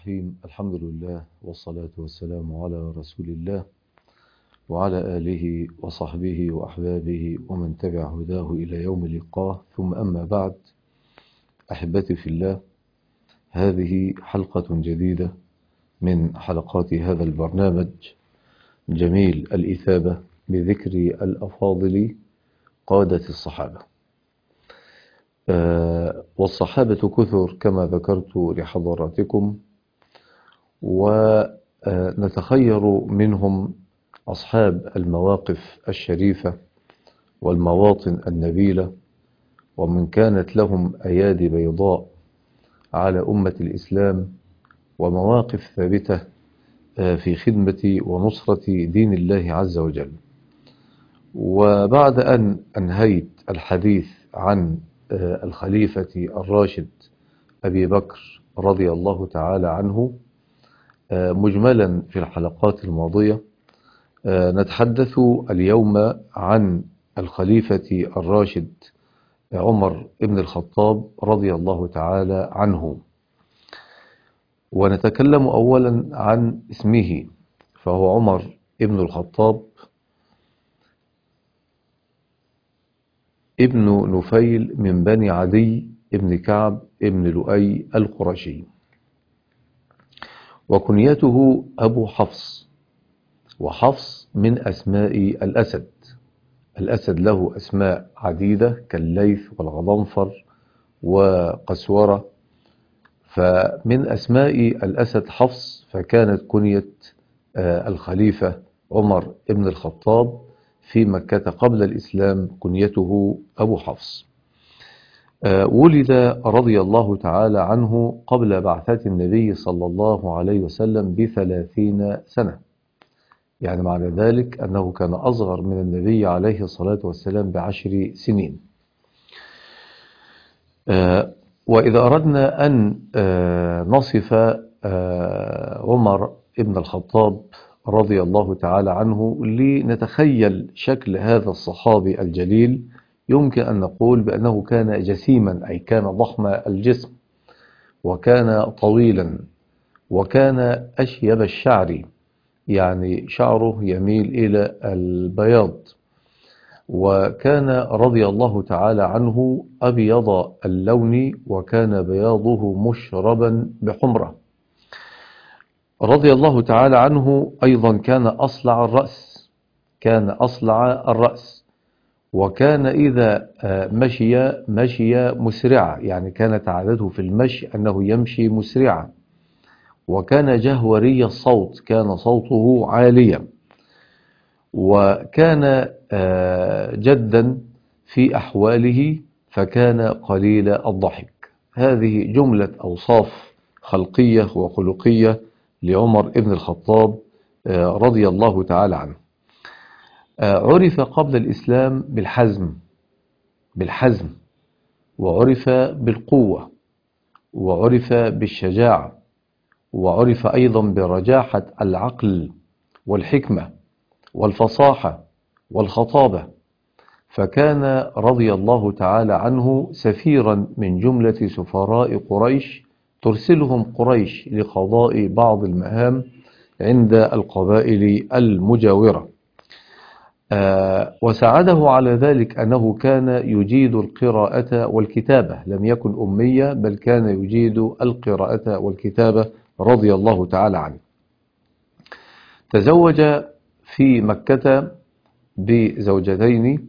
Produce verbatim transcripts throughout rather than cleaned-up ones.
الرحيم. الحمد لله والصلاة والسلام على رسول الله وعلى آله وصحبه وأحبابه ومن تبع هداه إلى يوم اللقاء، ثم أما بعد. أحبتي في الله، هذه حلقة جديدة من حلقات هذا البرنامج جميل الإثابة بذكر الأفاضل قادة الصحابة. أه والصحابة كثر كما ذكرت لحضراتكم، ونتخير منهم أصحاب المواقف الشريفة والمواطن النبيلة، ومن كانت لهم أيادي بيضاء على أمة الإسلام ومواقف ثابتة في خدمة ونصرة دين الله عز وجل. وبعد أن أنهيت الحديث عن الخليفة الراشد أبي بكر رضي الله تعالى عنه مجملا في الحلقات الماضية، نتحدث اليوم عن الخليفة الراشد عمر بن الخطاب رضي الله تعالى عنه. ونتكلم أولا عن اسمه، فهو عمر بن الخطاب ابن نفيل من بني عدي ابن كعب ابن لؤي القرشي، وكنيته أبو حفص، وحفص من أسماء الأسد. الأسد له أسماء عديدة كالليث والغضنفر وقسورة، فمن أسماء الأسد حفص، فكانت كنية الخليفة عمر بن الخطاب في مكة قبل الإسلام كنيته أبو حفص. ولد رضي الله تعالى عنه قبل بعثة النبي صلى الله عليه وسلم بثلاثين سنة، يعني معنى ذلك أنه كان أصغر من النبي عليه الصلاة والسلام بعشر سنين. وإذا أردنا أن نصف عمر بن الخطاب رضي الله تعالى عنه لنتخيل شكل هذا الصحابي الجليل، يمكن أن نقول بأنه كان جسيما، أي كان ضخم الجسم، وكان طويلا، وكان أشيب الشعر، يعني شعره يميل إلى البياض، وكان رضي الله تعالى عنه أبيض اللون، وكان بياضه مشربا بحمرة. رضي الله تعالى عنه أيضا كان أصلع الرأس، كان أصلع الرأس، وكان إذا مشي مشي مسرعا، يعني كانت عادته في المشي أنه يمشي مسرعا، وكان جهوري الصوت، كان صوته عاليا، وكان جدا في أحواله، فكان قليل الضحك. هذه جملة أوصاف خلقية وخلقية لعمر بن الخطاب رضي الله تعالى عنه. عرف قبل الإسلام بالحزم بالحزم وعرف بالقوة، وعرف بالشجاعة، وعرف أيضا برجاحة العقل والحكمة والفصاحة والخطابة، فكان رضي الله تعالى عنه سفيرا من جملة سفراء قريش ترسلهم قريش لقضاء بعض المهام عند القبائل المجاورة. آه وساعده على ذلك أنه كان يجيد القراءة والكتابة، لم يكن أمية، بل كان يجيد القراءة والكتابة رضي الله تعالى عنه. تزوج في مكة بزوجتين،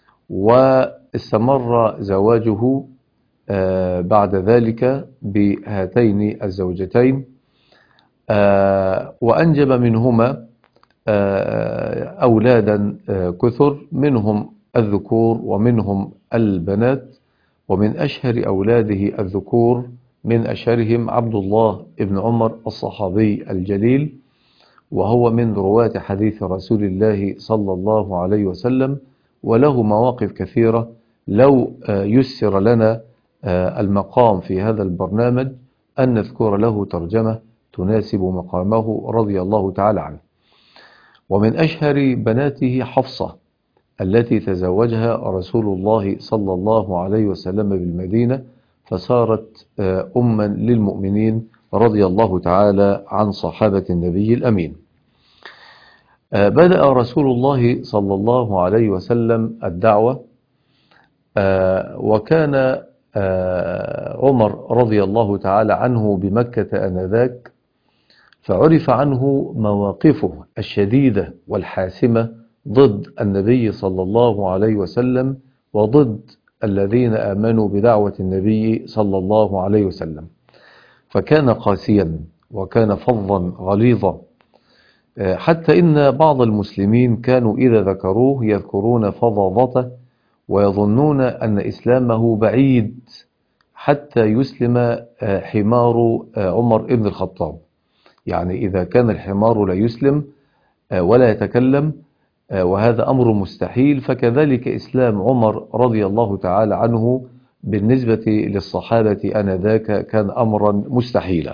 واستمر زواجه آه بعد ذلك بهاتين الزوجتين، آه وأنجب منهما آه أولادا آه كثر، منهم الذكور ومنهم البنات. ومن أشهر أولاده الذكور من أشهرهم عبد الله بن عمر الصحابي الجليل، وهو من رواة حديث رسول الله صلى الله عليه وسلم، وله مواقف كثيرة. لو يسر لنا المقام في هذا البرنامج أن نذكر له ترجمة تناسب مقامه رضي الله تعالى عنه. ومن أشهر بناته حفصة التي تزوجها رسول الله صلى الله عليه وسلم بالمدينة، فصارت أما للمؤمنين رضي الله تعالى عن صحابة النبي الأمين. بدأ رسول الله صلى الله عليه وسلم الدعوة، وكان عمر رضي الله تعالى عنه بمكة آنذاك، فعرف عنه مواقفه الشديدة والحاسمة ضد النبي صلى الله عليه وسلم وضد الذين آمنوا بدعوة النبي صلى الله عليه وسلم، فكان قاسيا وكان فظا غليظا، حتى إن بعض المسلمين كانوا إذا ذكروه يذكرون فظاظته ويظنون أن إسلامه بعيد حتى يسلم حمار عمر بن الخطاب. يعني إذا كان الحمار لا يسلم ولا يتكلم وهذا أمر مستحيل، فكذلك إسلام عمر رضي الله تعالى عنه بالنسبة للصحابة آنذاك كان أمرا مستحيلا.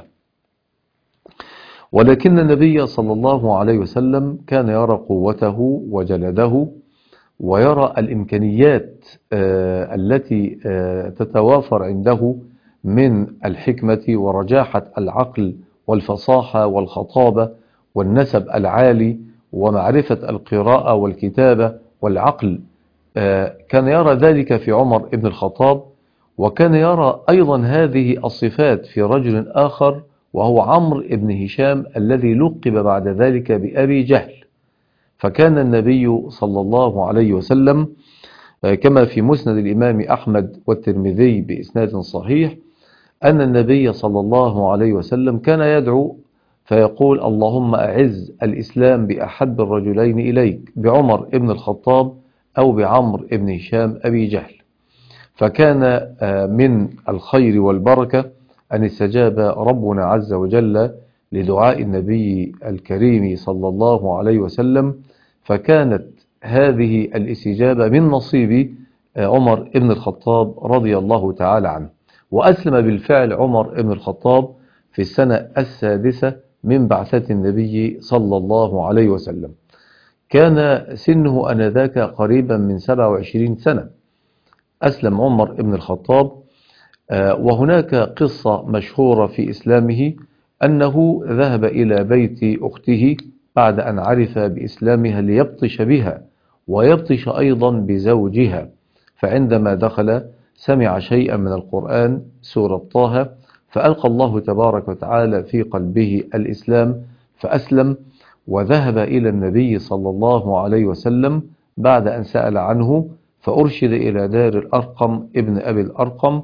ولكن النبي صلى الله عليه وسلم كان يرى قوته وجلده، ويرى الإمكانيات التي تتوافر عنده من الحكمة ورجاحة العقل والفصاحة والخطابة والنسب العالي ومعرفة القراءة والكتابة والعقل. كان يرى ذلك في عمر بن الخطاب، وكان يرى أيضا هذه الصفات في رجل آخر وهو عمرو بن هشام الذي لقب بعد ذلك بأبي جهل. فكان النبي صلى الله عليه وسلم كما في مسند الإمام أحمد والترمذي بإسناد صحيح أن النبي صلى الله عليه وسلم كان يدعو فيقول: اللهم أعز الإسلام بأحب الرجلين إليك، بعمر بن الخطاب أو بعمرو بن هشام أبي جهل. فكان من الخير والبركة أن استجاب ربنا عز وجل لدعاء النبي الكريم صلى الله عليه وسلم، فكانت هذه الاستجابة من نصيب عمر بن الخطاب رضي الله تعالى عنه. وأسلم بالفعل عمر بن الخطاب في السنة السادسة من بعثة النبي صلى الله عليه وسلم. كان سنه آنذاك قريبا من سبع وعشرين سنة. أسلم عمر بن الخطاب، وهناك قصة مشهورة في إسلامه أنه ذهب إلى بيت أخته بعد أن عرف بإسلامها ليبطش بها ويبطش أيضا بزوجها، فعندما دخل سمع شيئا من القرآن سورة طه، فألقى الله تبارك وتعالى في قلبه الإسلام فأسلم، وذهب إلى النبي صلى الله عليه وسلم بعد أن سأل عنه، فأرشد إلى دار الأرقم ابن أبي الأرقم،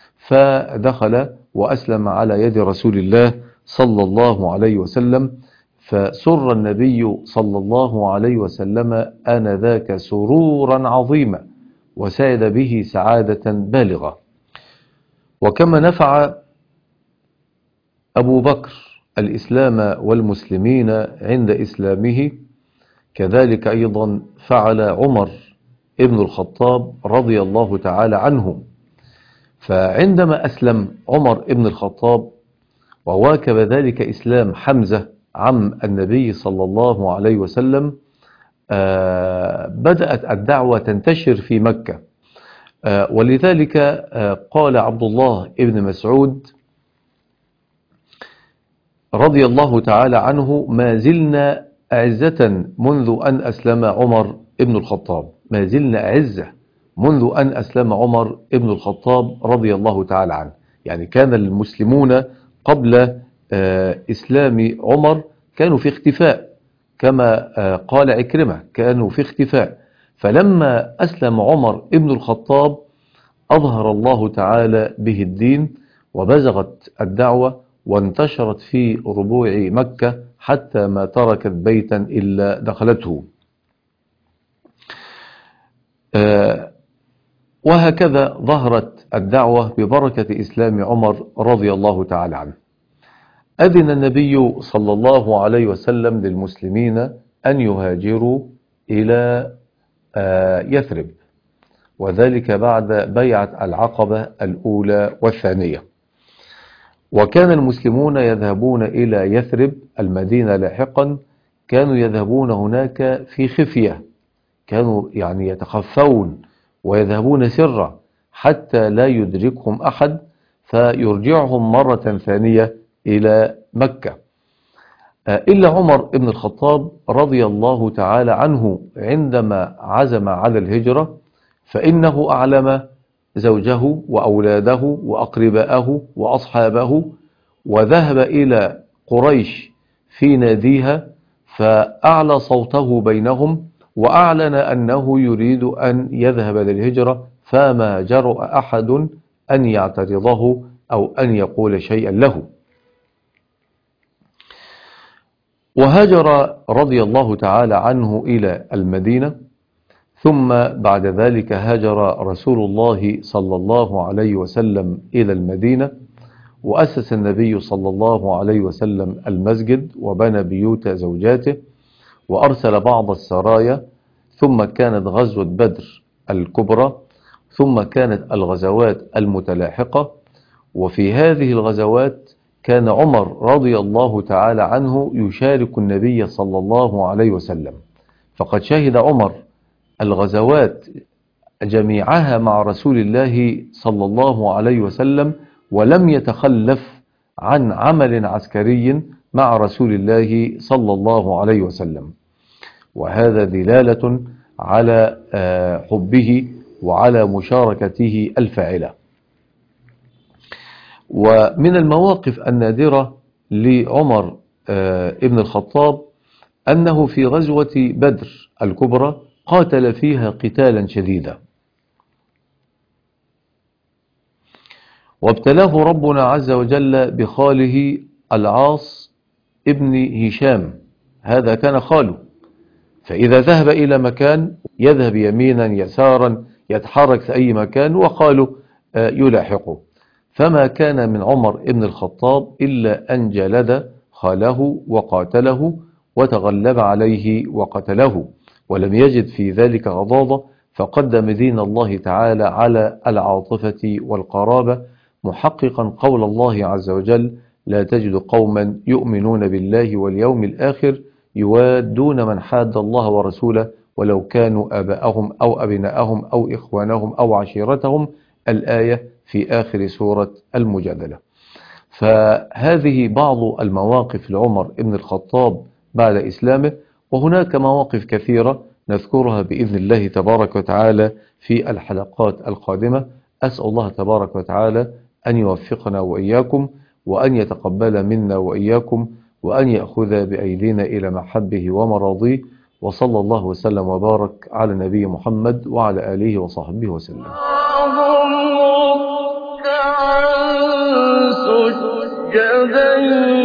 فدخل وأسلم على يد رسول الله صلى الله عليه وسلم. فسر النبي صلى الله عليه وسلم آنذاك سرورا عظيما وسعد به سعادة بالغة. وكما نفع أبو بكر الإسلام والمسلمين عند إسلامه، كذلك أيضا فعل عمر ابن الخطاب رضي الله تعالى عنه. فعندما أسلم عمر ابن الخطاب وواكب ذلك إسلام حمزة عم النبي صلى الله عليه وسلم، بدأت الدعوة تنتشر في مكة. ولذلك قال عبد الله ابن مسعود رضي الله تعالى عنه: ما زلنا أعزة منذ أن أسلم عمر ابن الخطاب، ما زلنا أعزة منذ أن أسلم عمر ابن الخطاب رضي الله تعالى عنه. يعني كان المسلمون قبل إسلام عمر كانوا في اختفاء، كما قال عكرمة كانوا في اختفاء، فلما أسلم عمر ابن الخطاب أظهر الله تعالى به الدين وبزغت الدعوة وانتشرت في ربوع مكة حتى ما تركت بيتا إلا دخلته. وهكذا ظهرت الدعوة ببركة إسلام عمر رضي الله تعالى عنه. أذن النبي صلى الله عليه وسلم للمسلمين أن يهاجروا إلى يثرب، وذلك بعد بيعة العقبة الأولى والثانية. وكان المسلمون يذهبون إلى يثرب المدينة لاحقا، كانوا يذهبون هناك في خفية، كانوا يعني يتخفون ويذهبون سرا حتى لا يدركهم أحد، فيرجعهم مرة ثانية إلى مكة. إلا عمر بن الخطاب رضي الله تعالى عنه عندما عزم على الهجرة فإنه أعلم زوجه وأولاده وأقرباءه وأصحابه، وذهب إلى قريش في ناديها فأعلى صوته بينهم وأعلن أنه يريد أن يذهب للهجرة، فما جرأ أحد أن يعترضه أو أن يقول شيئا له. وهاجر رضي الله تعالى عنه إلى المدينة، ثم بعد ذلك هاجر رسول الله صلى الله عليه وسلم إلى المدينة، وأسس النبي صلى الله عليه وسلم المسجد وبنى بيوت زوجاته وأرسل بعض السرايا، ثم كانت غزوة بدر الكبرى، ثم كانت الغزوات المتلاحقة. وفي هذه الغزوات كان عمر رضي الله تعالى عنه يشارك النبي صلى الله عليه وسلم، فقد شهد عمر الغزوات جميعها مع رسول الله صلى الله عليه وسلم، ولم يتخلف عن عمل عسكري مع رسول الله صلى الله عليه وسلم، وهذا دلالة على حبه وعلى مشاركته الفاعلة. ومن المواقف النادرة لعمر ابن الخطاب أنه في غزوة بدر الكبرى قاتل فيها قتالا شديدا، وابتلاه ربنا عز وجل بخاله العاص ابن هشام، هذا كان خاله، فإذا ذهب إلى مكان يذهب يمينا يسارا يتحرك في أي مكان وخاله يلاحقه، فما كان من عمر ابن الخطاب إلا أن جلد خاله وقاتله وتغلب عليه وقتله، ولم يجد في ذلك غضاضة، فقدم دين الله تعالى على العاطفة والقرابة، محققا قول الله عز وجل: لا تجد قوما يؤمنون بالله واليوم الآخر يوادون من حاد الله ورسوله ولو كانوا آباءهم أو أبناءهم أو إخوانهم أو عشيرتهم، الآية في آخر سورة المجادلة. فهذه بعض المواقف لعمر بن الخطاب بعد إسلامه، وهناك مواقف كثيرة نذكرها بإذن الله تبارك وتعالى في الحلقات القادمة. أسأل الله تبارك وتعالى أن يوفقنا وإياكم، وأن يتقبل منا وإياكم، وأن يأخذ بأيدينا إلى محبه ومراضيه، وصلى الله وسلم وبارك على نبي محمد وعلى آله وصحبه وسلم. سجدا